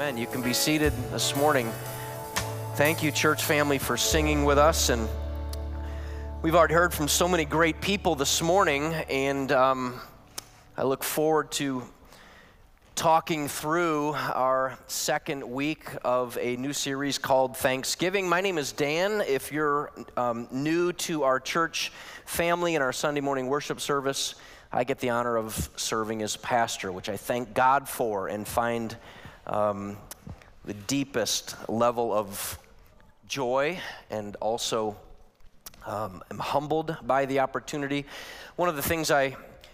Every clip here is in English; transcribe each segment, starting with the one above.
Amen. You can be seated this morning. Thank you, church family, for singing with us. And we've already heard from so many great people this morning, and I look forward to talking through our second week of a new series called Thanksgiving. My name is Dan. If you're new to our church family and our Sunday morning worship service, I get the honor of serving as pastor, which I thank God for and find the deepest level of joy, and also am humbled by the opportunity. One of the things I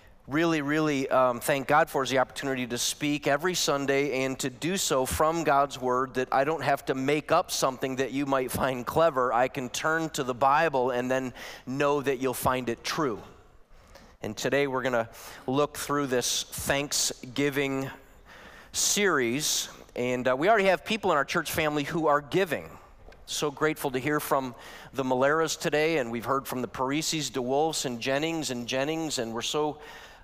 really thank God for is the opportunity to speak every Sunday and to do so from God's Word, that I don't have to make up something that you might find clever. I can turn to the Bible and then know that you'll find it true. And today we're going to look through this Thanksgiving series, and we already have people in our church family who are giving. So grateful to hear from the Maleras today, and we've heard from the Parisis, DeWolfs, and Jennings, and we're so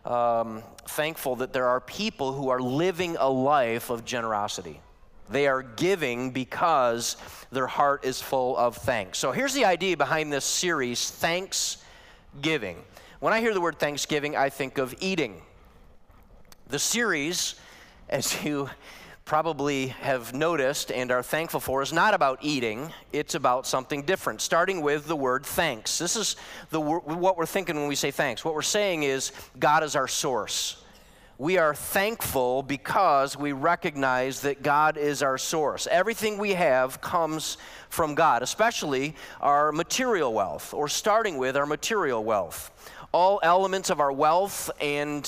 thankful that there are people who are living a life of generosity. They are giving because their heart is full of thanks. So here's the idea behind this series, Thanksgiving. When I hear the word Thanksgiving, I think of eating. The series, as you probably have noticed and are thankful for, is not about eating. It's about something different, starting with the word thanks. This is what we're thinking when we say thanks. What we're saying is God is our source. We are thankful because we recognize that God is our source. Everything we have comes from God, especially our material wealth, or starting with our material wealth. All elements of our wealth and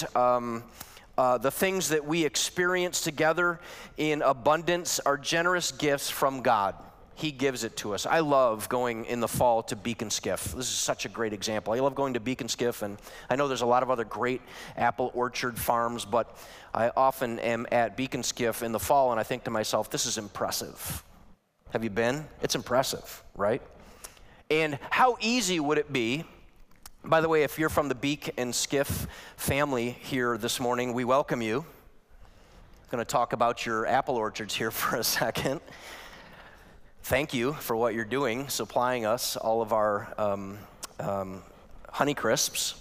the things that we experience together in abundance are generous gifts from God. He gives it to us. I love going in the fall to Beacon Skiff. This is such a great example. I love going to Beacon Skiff, and I know there's a lot of other great apple orchard farms, but I often am at Beacon Skiff in the fall, and I think to myself, this is impressive. Have you been? It's impressive, right? And how easy would it be? By the way, if you're from the Beak and Skiff family here this morning, we welcome you. I'm going to talk about your apple orchards here for a second. Thank you for what you're doing, supplying us all of our Honey Crisps.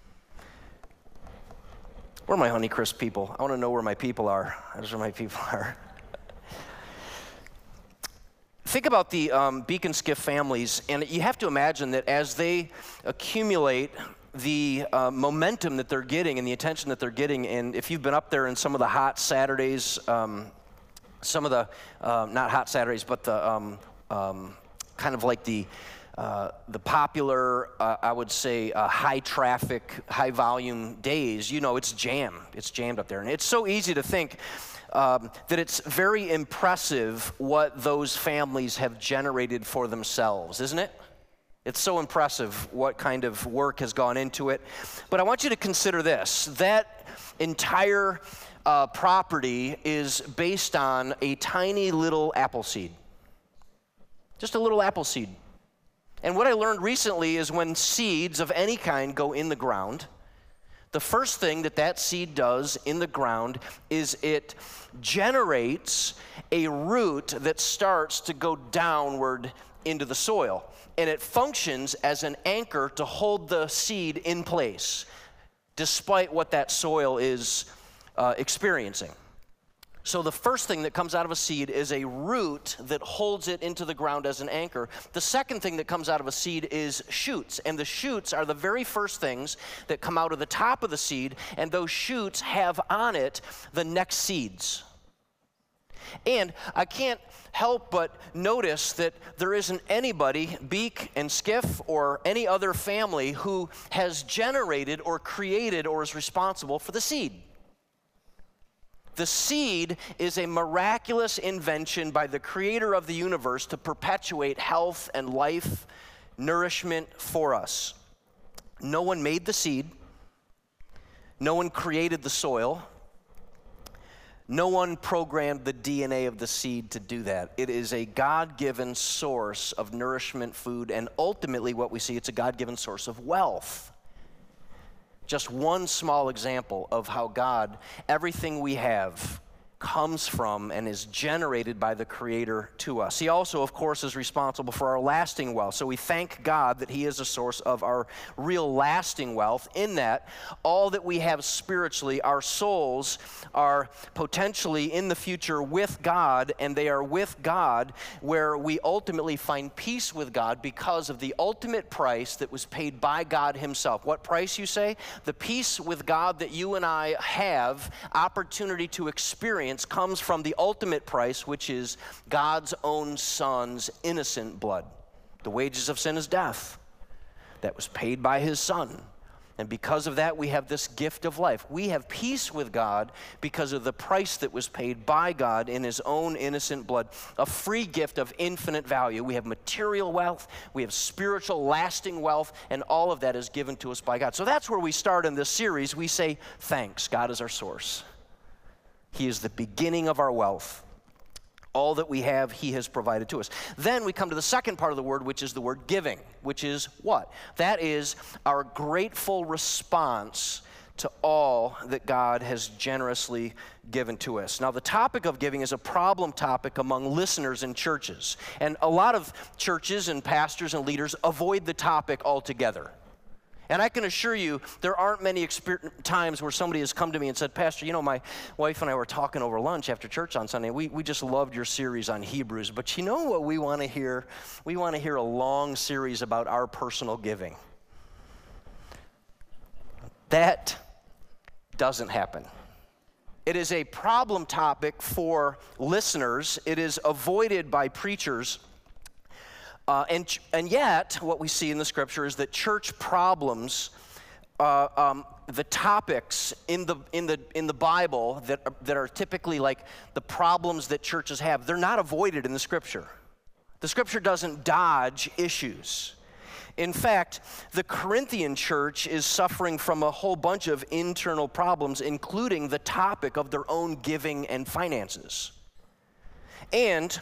Where are my Honey Crisp people? I want to know where my people are. Those are my people are. Think about the Beak and Skiff families, and you have to imagine that as they accumulate the momentum that they're getting and the attention that they're getting, and if you've been up there in some of the hot Saturdays, some of the, not hot Saturdays, but the kind of like the popular, I would say, high traffic, high volume days, you know, it's jammed up there. And it's so easy to think that it's very impressive what those families have generated for themselves, isn't it? It's so impressive what kind of work has gone into it. But I want you to consider this, that entire property is based on a tiny little apple seed. Just a little apple seed. And what I learned recently is when seeds of any kind go in the ground, the first thing that seed does in the ground is it generates a root that starts to go downward into the soil. And it functions as an anchor to hold the seed in place, despite what that soil is experiencing. So the first thing that comes out of a seed is a root that holds it into the ground as an anchor. The second thing that comes out of a seed is shoots, and the shoots are the very first things that come out of the top of the seed, and those shoots have on it the next seeds. And I can't help but notice that there isn't anybody, Beak and Skiff or any other family, who has generated or created or is responsible for the seed. The seed is a miraculous invention by the creator of the universe to perpetuate health and life, nourishment for us. No one made the seed. No one created the soil. No one programmed the DNA of the seed to do that. It is a God-given source of nourishment, food, and ultimately what we see, it's a God-given source of wealth. Just one small example of how God, everything we have, comes from and is generated by the Creator to us. He also, of course, is responsible for our lasting wealth. So we thank God that He is a source of our real lasting wealth, in that all that we have spiritually, our souls are potentially in the future with God, and they are with God where we ultimately find peace with God because of the ultimate price that was paid by God Himself. What price, you say? The peace with God that you and I have opportunity to experience comes from the ultimate price, which is God's own Son's innocent blood. The wages of sin is death. That was paid by His Son. And because of that, we have this gift of life. We have peace with God because of the price that was paid by God in His own innocent blood, a free gift of infinite value. We have material wealth, we have spiritual lasting wealth, and all of that is given to us by God. So that's where we start in this series. We say, thanks. God is our source. He is the beginning of our wealth. All that we have, He has provided to us. Then we come to the second part of the word, which is the word giving, which is what? That is our grateful response to all that God has generously given to us. Now, the topic of giving is a problem topic among listeners in churches. And a lot of churches and pastors and leaders avoid the topic altogether. And I can assure you, there aren't many times where somebody has come to me and said, Pastor, you know, my wife and I were talking over lunch after church on Sunday. We just loved your series on Hebrews. But you know what we want to hear? We want to hear a long series about our personal giving. That doesn't happen. It is a problem topic for listeners. It is avoided by preachers. And yet, what we see in the Scripture is that church problems, the topics in the Bible that are typically like the problems that churches have, they're not avoided in the Scripture. The Scripture doesn't dodge issues. In fact, the Corinthian church is suffering from a whole bunch of internal problems, including the topic of their own giving and finances. And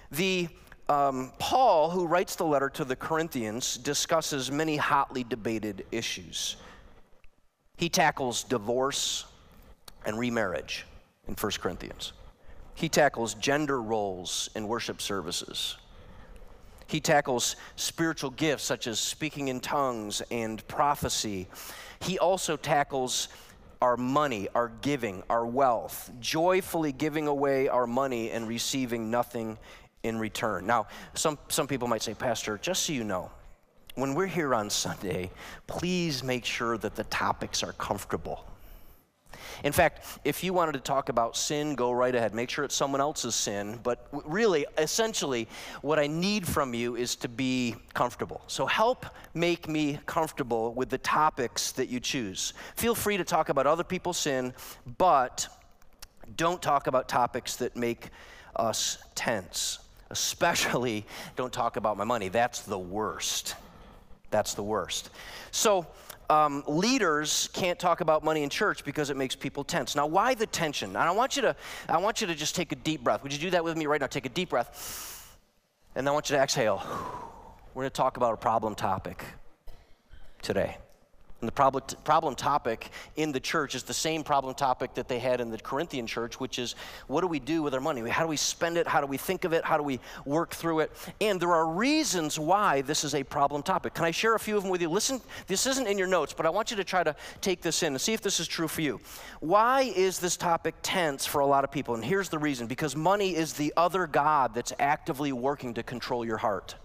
Paul, who writes the letter to the Corinthians, discusses many hotly debated issues. He tackles divorce and remarriage in 1 Corinthians. He tackles gender roles in worship services. He tackles spiritual gifts such as speaking in tongues and prophecy. He also tackles our money, our giving, our wealth, joyfully giving away our money and receiving nothing in return. Now, some people might say, Pastor, just so you know, when we're here on Sunday, please make sure that the topics are comfortable. In fact, if you wanted to talk about sin, go right ahead. Make sure it's someone else's sin. But really, essentially, what I need from you is to be comfortable. So help make me comfortable with the topics that you choose. Feel free to talk about other people's sin, but don't talk about topics that make us tense. Especially, don't talk about my money. That's the worst. That's the worst. So, leaders can't talk about money in church because it makes people tense. Now, why the tension? And I want you to just take a deep breath. Would you do that with me right now? Take a deep breath. And I want you to exhale. We're going to talk about a problem topic today. And the problem topic in the church is the same problem topic that they had in the Corinthian church, which is, what do we do with our money? How do we spend it? How do we think of it? How do we work through it? And there are reasons why this is a problem topic. Can I share a few of them with you? Listen, this isn't in your notes, but I want you to try to take this in and see if this is true for you. Why is this topic tense for a lot of people? And here's the reason. Because money is the other god that's actively working to control your heart.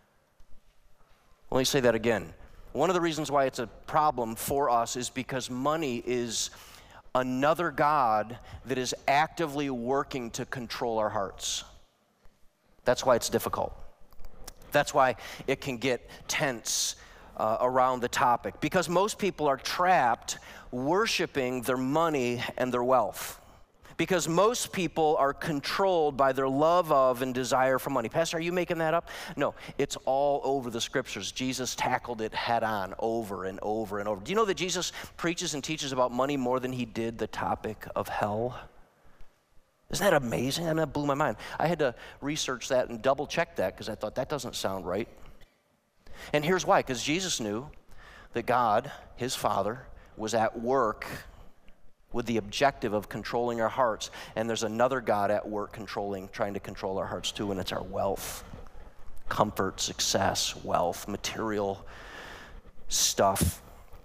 Let me say that again. One of the reasons why it's a problem for us is because money is another god that is actively working to control our hearts. That's why it's difficult. That's why it can get tense around the topic. Because most people are trapped worshiping their money and their wealth. Because most people are controlled by their love of and desire for money. Pastor, are you making that up? No, it's all over the Scriptures. Jesus tackled it head on over and over and over. Do you know that Jesus preaches and teaches about money more than he did the topic of hell? Isn't that amazing? I mean, that blew my mind. I had to research that and double check that because I thought that doesn't sound right. And here's why, because Jesus knew that God, his Father, was at work with the objective of controlling our hearts. And there's another God at work trying to control our hearts too, and it's our wealth. Comfort, success, wealth, material stuff.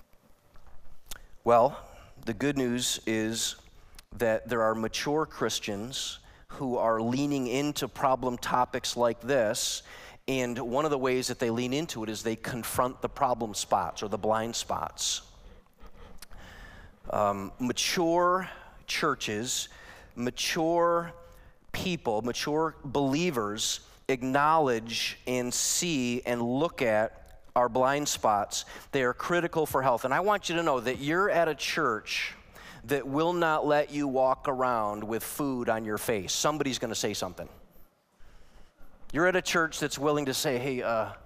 Well, the good news is that there are mature Christians who are leaning into problem topics like this, and one of the ways that they lean into it is they confront the problem spots or the blind spots. Mature churches, mature people, mature believers acknowledge and see and look at our blind spots. They are critical for health. And I want you to know that you're at a church that will not let you walk around with food on your face. Somebody's going to say something. You're at a church that's willing to say, hey,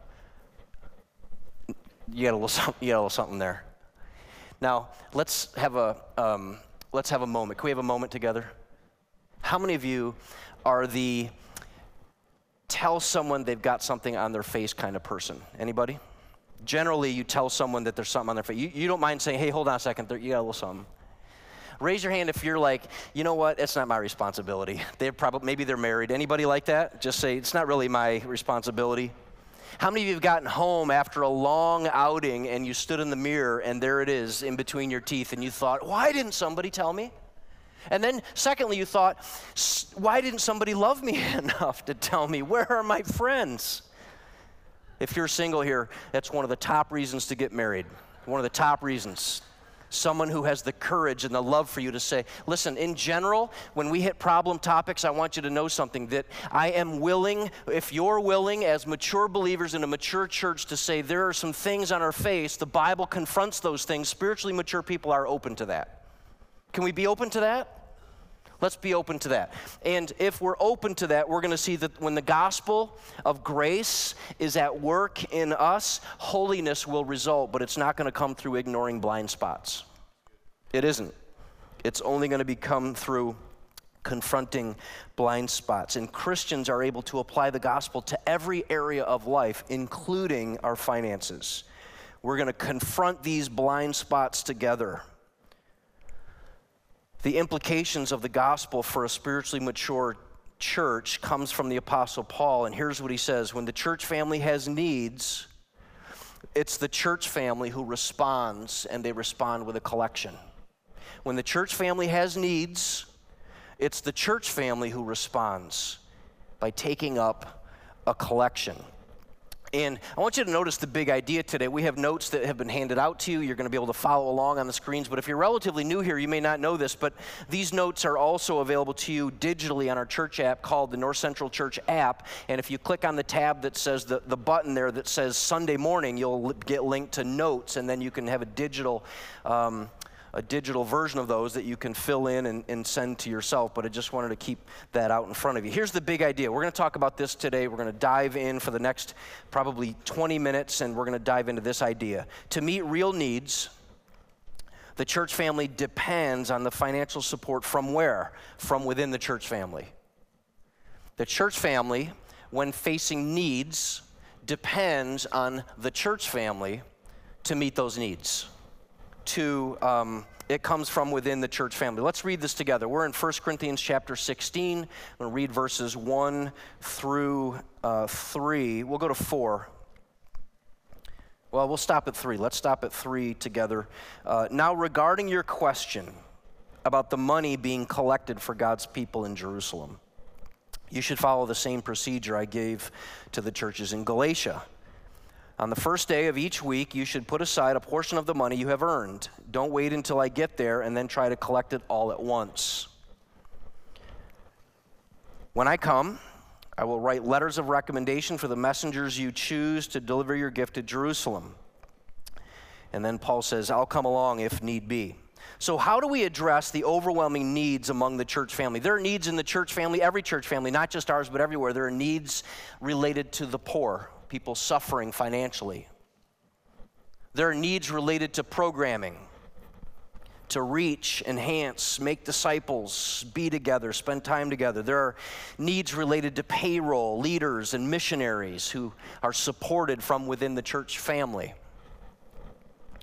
you got a little something there. Now, let's have a moment. Can we have a moment together? How many of you are the tell someone they've got something on their face kind of person? Anybody? Generally, you tell someone that there's something on their face. You don't mind saying, hey, hold on a second, you got a little something. Raise your hand if you're like, you know what, it's not my responsibility. Maybe they're married. Anybody like that? Just say, it's not really my responsibility. How many of you have gotten home after a long outing and you stood in the mirror and there it is in between your teeth and you thought, why didn't somebody tell me? And then secondly, you thought, why didn't somebody love me enough to tell me? Where are my friends? If you're single here, that's one of the top reasons to get married. One of the top reasons. Someone who has the courage and the love for you to say, listen, in general, when we hit problem topics, I want you to know something, that I am willing, if you're willing as mature believers in a mature church to say there are some things on our face, the Bible confronts those things, spiritually mature people are open to that. Can we be open to that? Let's be open to that. And if we're open to that, we're going to see that when the gospel of grace is at work in us, holiness will result, but it's not going to come through ignoring blind spots. It isn't. It's only going to come through confronting blind spots. And Christians are able to apply the gospel to every area of life, including our finances. We're going to confront these blind spots together. The implications of the gospel for a spiritually mature church comes from the Apostle Paul, and here's what he says. When the church family has needs, it's the church family who responds, and they respond with a collection. When the church family has needs, it's the church family who responds by taking up a collection. And I want you to notice the big idea today. We have notes that have been handed out to you. You're going to be able to follow along on the screens. But if you're relatively new here, you may not know this, but these notes are also available to you digitally on our church app called the North Central Church app. And if you click on the tab that says, the button there that says Sunday morning, you'll get linked to notes, and then you can have a digital version of those that you can fill in and send to yourself, but I just wanted to keep that out in front of you. Here's the big idea. We're going to talk about this today. We're going to dive in for the next probably 20 minutes, and we're going to dive into this idea. To meet real needs, the church family depends on the financial support from where? From within the church family. The church family, when facing needs, depends on the church family to meet those needs. It comes from within the church family. Let's read this together. We're in 1 Corinthians chapter 16. I'm going to read verses 1 through 3. We'll go to 4. Well, we'll stop at 3. Let's stop at 3 together. Now, regarding your question about the money being collected for God's people in Jerusalem, you should follow the same procedure I gave to the churches in Galatia. On the first day of each week, you should put aside a portion of the money you have earned. Don't wait until I get there and then try to collect it all at once. When I come, I will write letters of recommendation for the messengers you choose to deliver your gift to Jerusalem. And then Paul says, I'll come along if need be. So how do we address the overwhelming needs among the church family? There are needs in the church family, every church family, not just ours, but everywhere. There are needs related to the poor, people suffering financially. There are needs related to programming, to reach, enhance, make disciples, be together, spend time together. There are needs related to payroll, leaders, and missionaries who are supported from within the church family.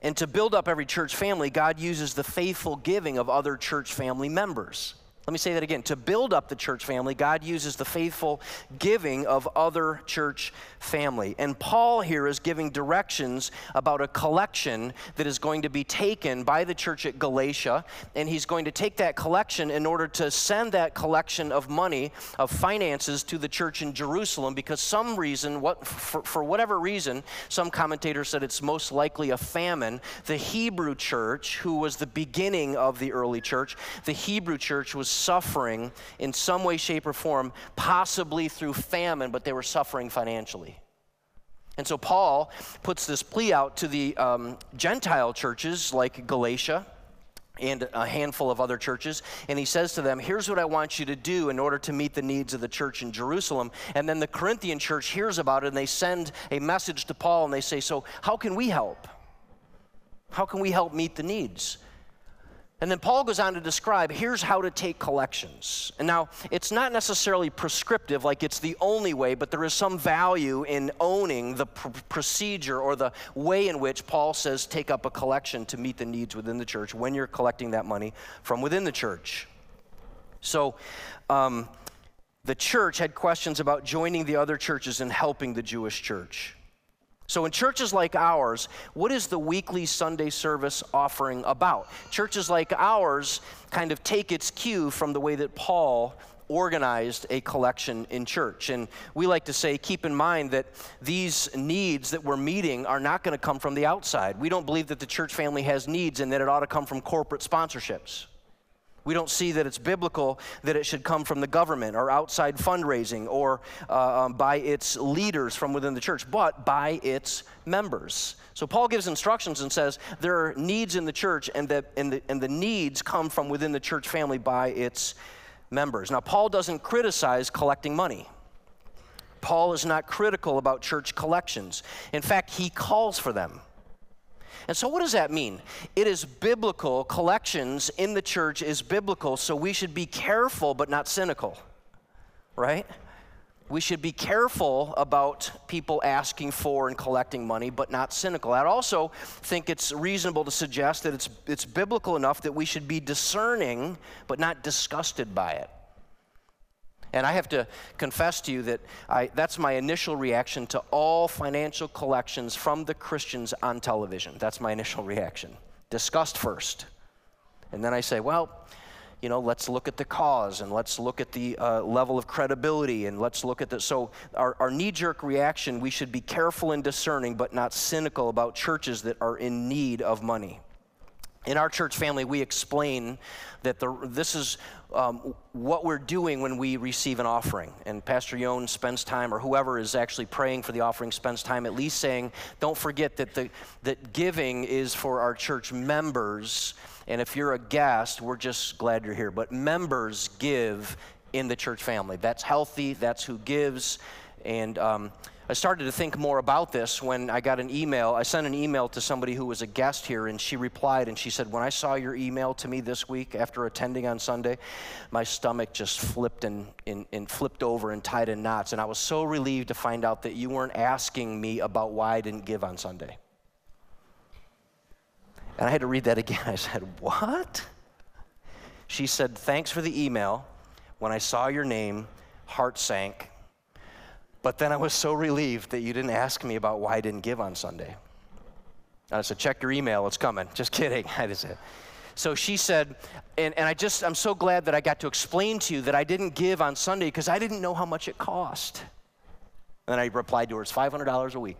And to build up every church family, God uses the faithful giving of other church family members. Let me say that again. To build up the church family, God uses the faithful giving of other church family. And Paul here is giving directions about a collection that is going to be taken by the church at Galatia. And he's going to take that collection in order to send that collection of money, of finances, to the church in Jerusalem, because some reason, for whatever reason, some commentators said it's most likely a famine. The Hebrew church, who was the beginning of the early church, the Hebrew church was suffering in some way, shape, or form, possibly through famine, but they were suffering financially. And so Paul puts this plea out to the Gentile churches like Galatia and a handful of other churches, and he says to them, here's what I want you to do in order to meet the needs of the church in Jerusalem. And then the Corinthian church hears about it, and they send a message to Paul, and they say, so how can we help? How can we help meet the needs? And then Paul goes on to describe, here's how to take collections. And now, it's not necessarily prescriptive, like it's the only way, but there is some value in owning the procedure or the way in which Paul says take up a collection to meet the needs within the church when you're collecting that money from within the church. So, the church had questions about joining the other churches and helping the Jewish church. So in churches like ours, what is the weekly Sunday service offering about? Churches like ours kind of take its cue from the way that Paul organized a collection in church. And we like to say, keep in mind that these needs that we're meeting are not going to come from the outside. We don't believe that the church family has needs and that it ought to come from corporate sponsorships. We don't see that it's biblical that it should come from the government or outside fundraising or by its leaders from within the church, but by its members. So Paul gives instructions and says there are needs in the church, and the needs come from within the church family by its members. Now, Paul doesn't criticize collecting money. Paul is not critical about church collections. In fact, he calls for them. And so what does that mean? It is biblical. Collections in the church is biblical, so we should be careful but not cynical, right? We should be careful about people asking for and collecting money, but not cynical. I also think it's reasonable to suggest that it's biblical enough that we should be discerning but not disgusted by it. And I have to confess to you that that's my initial reaction to all financial collections from the Christians on television. That's my initial reaction. Disgust first. And then I say, well, you know, let's look at the cause, and let's look at the level of credibility, and let's look at the, so our knee-jerk reaction, we should be careful and discerning, but not cynical about churches that are in need of money. In our church family, we explain that this is what we're doing when we receive an offering. And Pastor Yon spends time, or whoever is actually praying for the offering spends time at least saying, don't forget that giving is for our church members. And if you're a guest, we're just glad you're here. But members give in the church family. That's healthy. That's who gives. And I started to think more about this when I got an email. I sent an email to somebody who was a guest here, and she replied, and she said, when I saw your email to me this week after attending on Sunday, my stomach just flipped and flipped over and tied in knots, and I was so relieved to find out that you weren't asking me about why I didn't give on Sunday. And I had to read that again. I said, what? She said, thanks for the email. When I saw your name, heart sank. But then I was so relieved that you didn't ask me about why I didn't give on Sunday. And I said, check your email, it's coming. Just kidding. I just said. So she said, and I'm so glad that I got to explain to you that I didn't give on Sunday because I didn't know how much it cost. And I replied to her, it's $500 a week.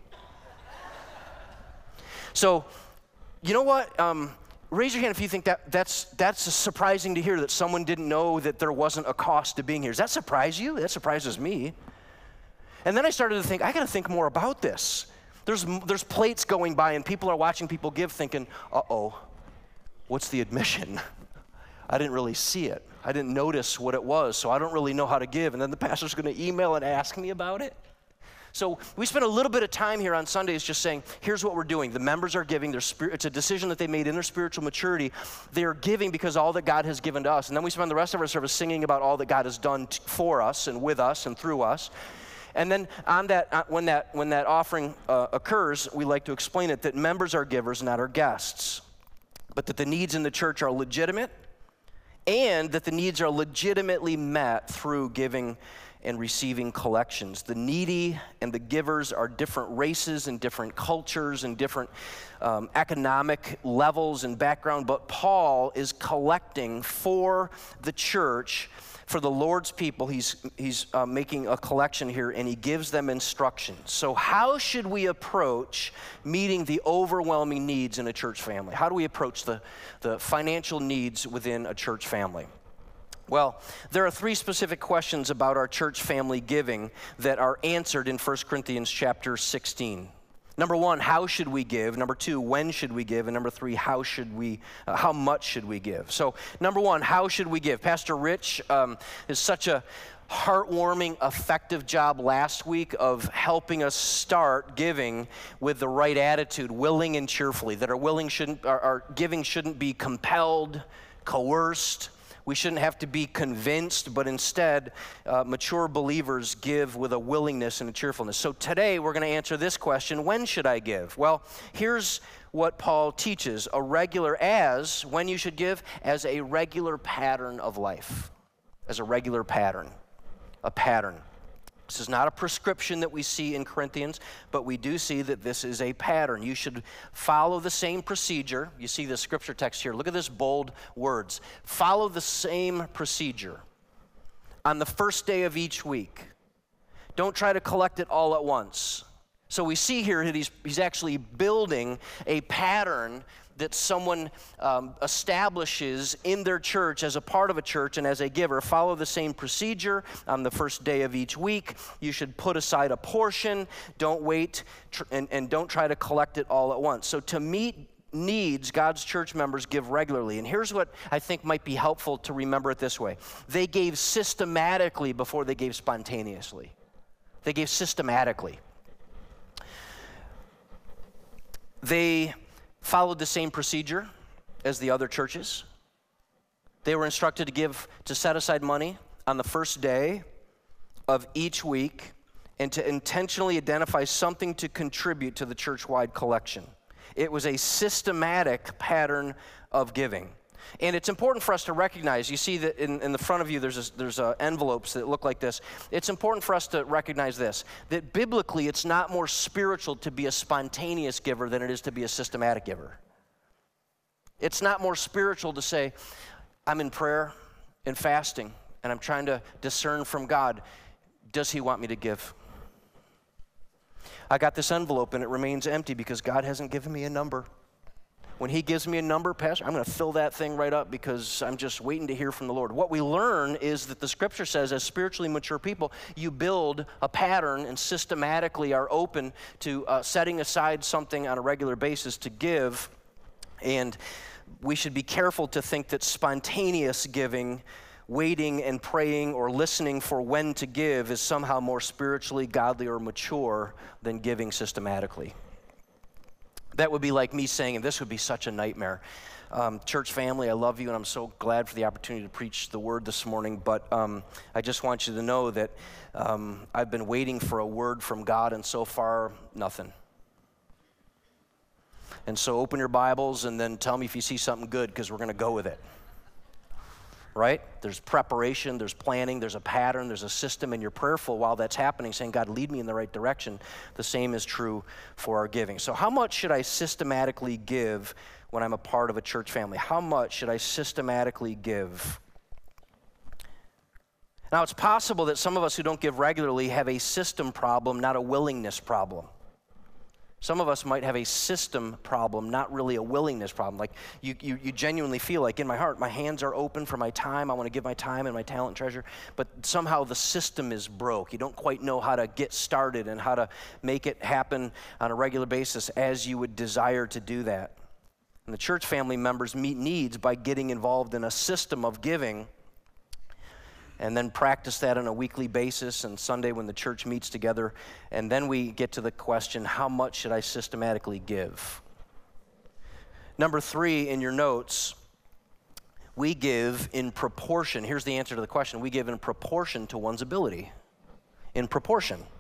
So, you know what? Raise your hand if you think that's surprising to hear that someone didn't know that there wasn't a cost to being here. Does that surprise you? That surprises me. And then I started to think, I got to think more about this. There's plates going by, and people are watching people give thinking, uh-oh, what's the admission? I didn't really see it. I didn't notice what it was, so I don't really know how to give. And then the pastor's going to email and ask me about it. So we spent a little bit of time here on Sundays just saying, here's what we're doing. The members are giving. It's a decision that they made in their spiritual maturity. They are giving because all that God has given to us. And then we spend the rest of our service singing about all that God has done for us and with us and through us. And then on that, when that offering occurs, we like to explain it that members are givers, not our guests, but that the needs in the church are legitimate, and that the needs are legitimately met through giving and receiving collections. The needy and the givers are different races and different cultures and different economic levels and background, but Paul is collecting for the church, for the Lord's people. He's making a collection here, and he gives them instructions. So how should we approach meeting the overwhelming needs in a church family? How do we approach the financial needs within a church family? Well, there are 3 specific questions about our church family giving that are answered in 1 Corinthians chapter 16. Number 1, how should we give? Number 2, when should we give? And number 3, how much should we give? So, number 1, how should we give? Pastor Rich is such a heartwarming, effective job last week of helping us start giving with the right attitude, willing and cheerfully. That our giving shouldn't be compelled, coerced. We shouldn't have to be convinced, but instead, mature believers give with a willingness and a cheerfulness. So today, we're going to answer this question: when should I give? Well, here's what Paul teaches: when you should give, as a regular pattern of life. As a regular pattern. A pattern. This is not a prescription that we see in Corinthians, but we do see that this is a pattern. You should follow the same procedure. You see the scripture text here. Look at this bold words. Follow the same procedure on the first day of each week. Don't try to collect it all at once. So we see here that he's actually building a pattern that someone establishes in their church as a part of a church and as a giver. Follow the same procedure on the first day of each week. You should put aside a portion. Don't wait and don't try to collect it all at once. So to meet needs, God's church members give regularly. And here's what I think might be helpful to remember it this way. They gave systematically before they gave spontaneously. They gave systematically. They followed the same procedure as the other churches. They were instructed to set aside money on the first day of each week and to intentionally identify something to contribute to the church-wide collection. It was a systematic pattern of giving. And it's important for us to recognize, you see that in the front of you there's envelopes that look like this. It's important for us to recognize this, that biblically it's not more spiritual to be a spontaneous giver than it is to be a systematic giver. It's not more spiritual to say, I'm in prayer and fasting and I'm trying to discern from God, does he want me to give? I got this envelope and it remains empty because God hasn't given me a number. When he gives me a number, Pastor, I'm going to fill that thing right up because I'm just waiting to hear from the Lord. What we learn is that the scripture says as spiritually mature people, you build a pattern and systematically are open to setting aside something on a regular basis to give. And we should be careful to think that spontaneous giving, waiting and praying or listening for when to give is somehow more spiritually godly or mature than giving systematically. That would be like me saying, and this would be such a nightmare, church family, I love you, and I'm so glad for the opportunity to preach the word this morning, but I just want you to know that I've been waiting for a word from God, and so far, nothing. And so open your Bibles, and then tell me if you see something good, because we're going to go with it. Right? There's preparation, there's planning, there's a pattern, there's a system, and you're prayerful while that's happening, saying, God, lead me in the right direction. The same is true for our giving. So how much should I systematically give when I'm a part of a church family? How much should I systematically give? Now, it's possible that some of us who don't give regularly have a system problem, not a willingness problem. Some of us might have a system problem, not really a willingness problem. Like you genuinely feel like in my heart, my hands are open for my time. I want to give my time and my talent and treasure. But somehow the system is broke. You don't quite know how to get started and how to make it happen on a regular basis as you would desire to do that. And the church family members meet needs by getting involved in a system of giving, and then practice that on a weekly basis and Sunday when the church meets together. And then we get to the question, how much should I systematically give? Number 3 in your notes, we give in proportion. Here's the answer to the question. We give in proportion to one's ability. In proportion.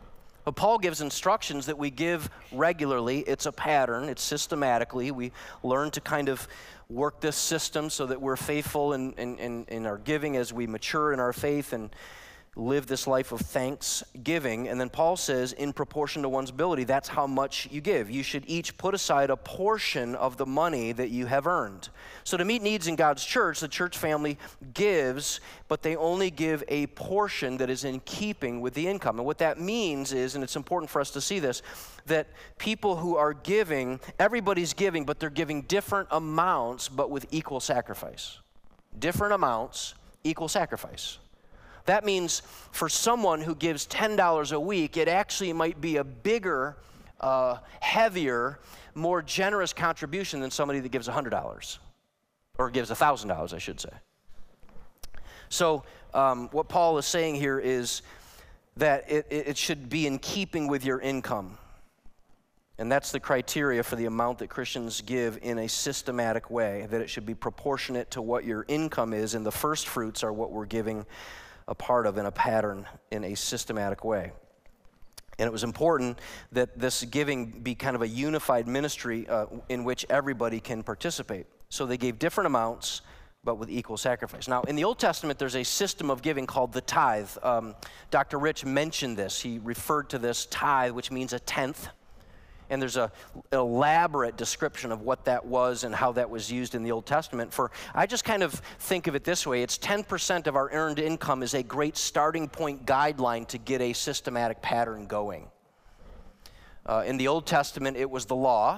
But Paul gives instructions that we give regularly. It's a pattern. It's systematically. We learn to kind of work this system so that we're faithful in our giving as we mature in our faith and live this life of thanksgiving. And then Paul says, in proportion to one's ability, that's how much you give. You should each put aside a portion of the money that you have earned. So to meet needs in God's church, the church family gives, but they only give a portion that is in keeping with the income. And what that means is, and it's important for us to see this, that people who are giving, everybody's giving, but they're giving different amounts, but with equal sacrifice. Different amounts, equal sacrifice. That means for someone who gives $10 a week, it actually might be a bigger, heavier, more generous contribution than somebody that gives $100, or gives $1,000, I should say. So what Paul is saying here is that it should be in keeping with your income. And that's the criteria for the amount that Christians give in a systematic way, that it should be proportionate to what your income is, and the first fruits are what we're giving a part of in a pattern in a systematic way. And it was important that this giving be kind of a unified ministry in which everybody can participate. So they gave different amounts, but with equal sacrifice. Now, in the Old Testament, there's a system of giving called the tithe. Dr. Rich mentioned this. He referred to this tithe, which means a tenth. And there's an elaborate description of what that was and how that was used in the Old Testament. I just kind of think of it this way. It's 10% of our earned income is a great starting point guideline to get a systematic pattern going. In the Old Testament, it was the law.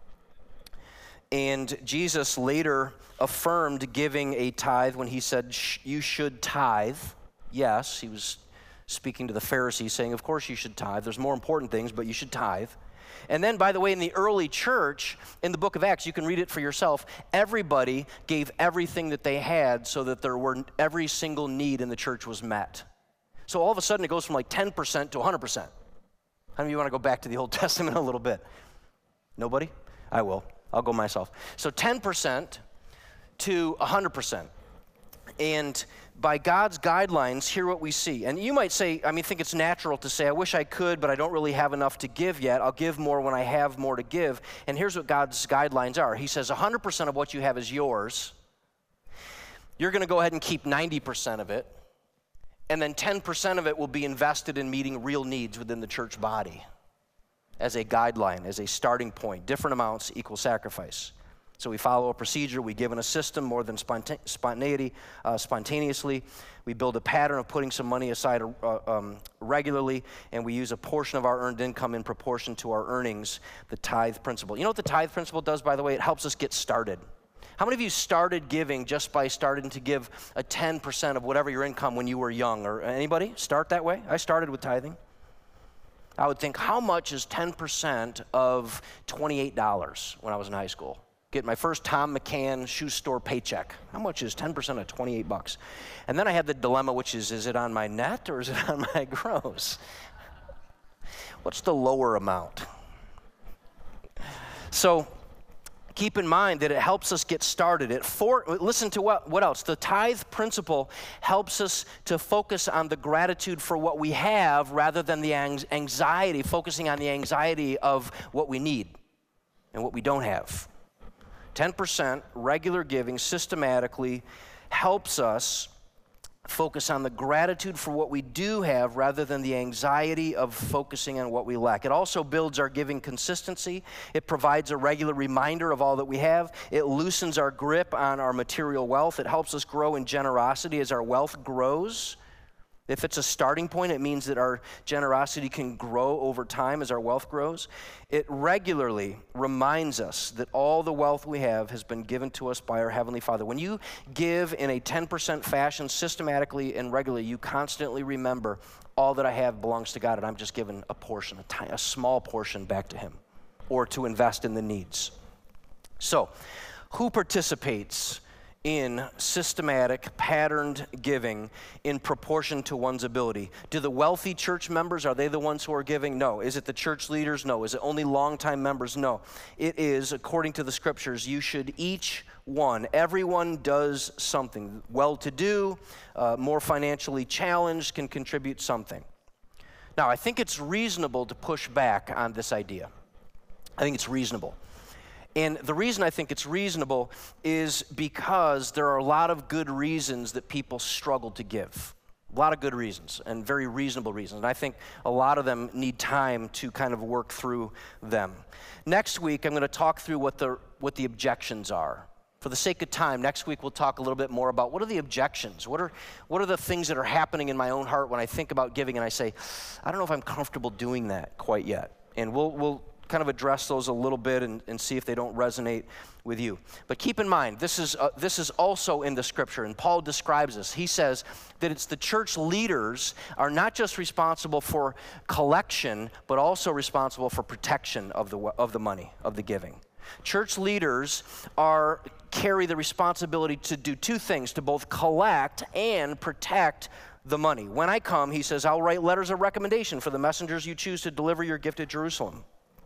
And Jesus later affirmed giving a tithe when he said, you should tithe. Yes, he was speaking to the Pharisees, saying, of course you should tithe. There's more important things, but you should tithe. And then, by the way, in the early church, in the book of Acts, you can read it for yourself, everybody gave everything that they had so that every single need in the church was met. So all of a sudden, it goes from like 10% to 100%. How many of you want to go back to the Old Testament a little bit? Nobody? I will. I'll go myself. So 10% to 100%. And by God's guidelines, hear what we see. And you might say, think it's natural to say, I wish I could, but I don't really have enough to give yet. I'll give more when I have more to give. And here's what God's guidelines are. He says 100% of what you have is yours. You're going to go ahead and keep 90% of it. And then 10% of it will be invested in meeting real needs within the church body as a guideline, as a starting point. Different amounts, equal sacrifice. So we follow a procedure, we give in a system more than spontaneously. We build a pattern of putting some money aside regularly, and we use a portion of our earned income in proportion to our earnings, the tithe principle. You know what the tithe principle does, by the way? It helps us get started. How many of you started giving just by starting to give a 10% of whatever your income when you were young? Or anybody start that way? I started with tithing. I would think, how much is 10% of $28 when I was in high school? Get my first Tom McCann shoe store paycheck. How much is 10% of $28? And then I had the dilemma, which is it on my net or is it on my gross? What's the lower amount? So keep in mind that it helps us get started. Listen to what else? The tithe principle helps us to focus on the gratitude for what we have rather than the anxiety, focusing on the anxiety of what we need and what we don't have. 10% regular giving systematically helps us focus on the gratitude for what we do have rather than the anxiety of focusing on what we lack. It also builds our giving consistency. It provides a regular reminder of all that we have. It loosens our grip on our material wealth. It helps us grow in generosity as our wealth grows. If it's a starting point, it means that our generosity can grow over time as our wealth grows. It regularly reminds us that all the wealth we have has been given to us by our Heavenly Father. When you give in a 10% fashion, systematically and regularly, you constantly remember all that I have belongs to God, and I'm just giving a portion, a small portion back to Him, or to invest in the needs. So, who participates in systematic, patterned giving in proportion to one's ability? Do the wealthy church members, are they the ones who are giving? No. Is it the church leaders? No. Is it only longtime members? No. It is, according to the scriptures, you should everyone does something. Well-to-do, more financially challenged can contribute something. Now, I think it's reasonable to push back on this idea. I think it's reasonable. And the reason I think it's reasonable is because there are a lot of good reasons that people struggle to give. A lot of good reasons and very reasonable reasons. And I think a lot of them need time to kind of work through them. Next week, I'm going to talk through what the objections are. For the sake of time, next week we'll talk a little bit more about what are the objections? What are the things that are happening in my own heart when I think about giving and I say, I don't know if I'm comfortable doing that quite yet. And we'll kind of address those a little bit and see if they don't resonate with you. But keep in mind, this is also in the scripture, and Paul describes this. He says that it's the church leaders are not just responsible for collection, but also responsible for protection of the money, of the giving. Church leaders carry the responsibility to do two things, to both collect and protect the money. When I come, he says, I'll write letters of recommendation for the messengers you choose to deliver your gift to Jerusalem.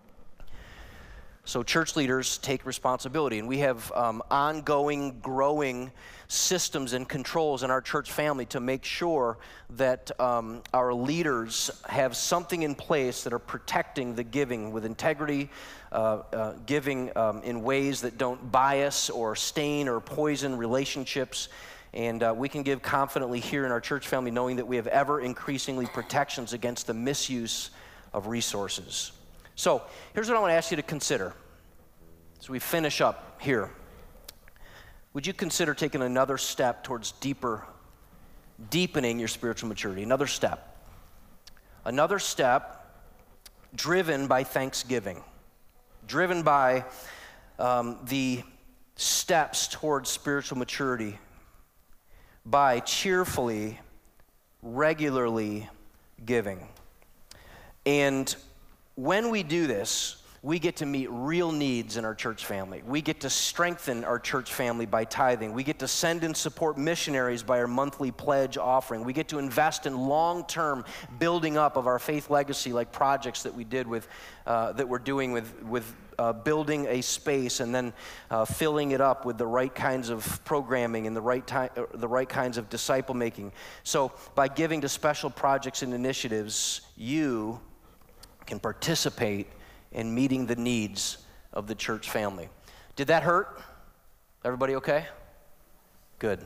So church leaders take responsibility, and we have ongoing, growing systems and controls in our church family to make sure that our leaders have something in place that are protecting the giving with integrity, giving in ways that don't bias or stain or poison relationships. And we can give confidently here in our church family, knowing that we have ever increasingly protections against the misuse of resources. So here's what I want to ask you to consider as we finish up here. Would you consider taking another step towards deepening your spiritual maturity? Another step driven by thanksgiving, driven by the steps towards spiritual maturity by cheerfully, regularly giving. And when we do this, we get to meet real needs in our church family. We get to strengthen our church family by tithing. We get to send and support missionaries by our monthly pledge offering. We get to invest in long-term building up of our faith legacy, like projects that we did that we're doing with building a space and then filling it up with the right kinds of programming and the right kinds of disciple making. So by giving to special projects and initiatives, you can participate in meeting the needs of the church family. Did that hurt? Everybody okay? Good.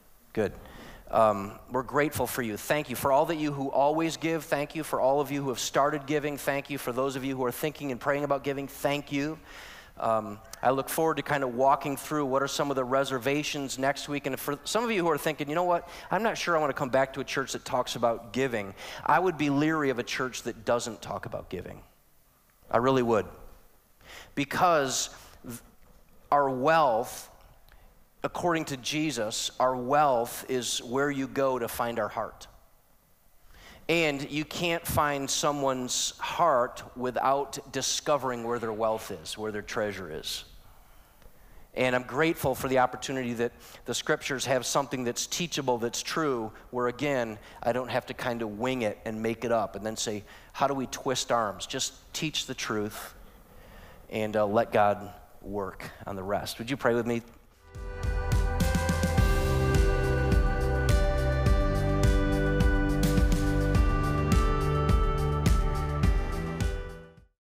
We're grateful for you. Thank you for all that you who always give. Thank you for all of you who have started giving. Thank you for those of you who are thinking and praying about giving. Thank you. I look forward to kind of walking through what are some of the reservations next week. And for some of you who are thinking, you know what, I'm not sure I want to come back to a church that talks about giving, I would be leery of a church that doesn't talk about giving. I really would. Because our wealth, according to Jesus, our wealth is where you go to find our heart. And you can't find someone's heart without discovering where their wealth is, where their treasure is. And I'm grateful for the opportunity that the scriptures have something that's teachable, that's true, where again, I don't have to kind of wing it and make it up and then say, how do we twist arms? Just teach the truth and let God work on the rest. Would you pray with me?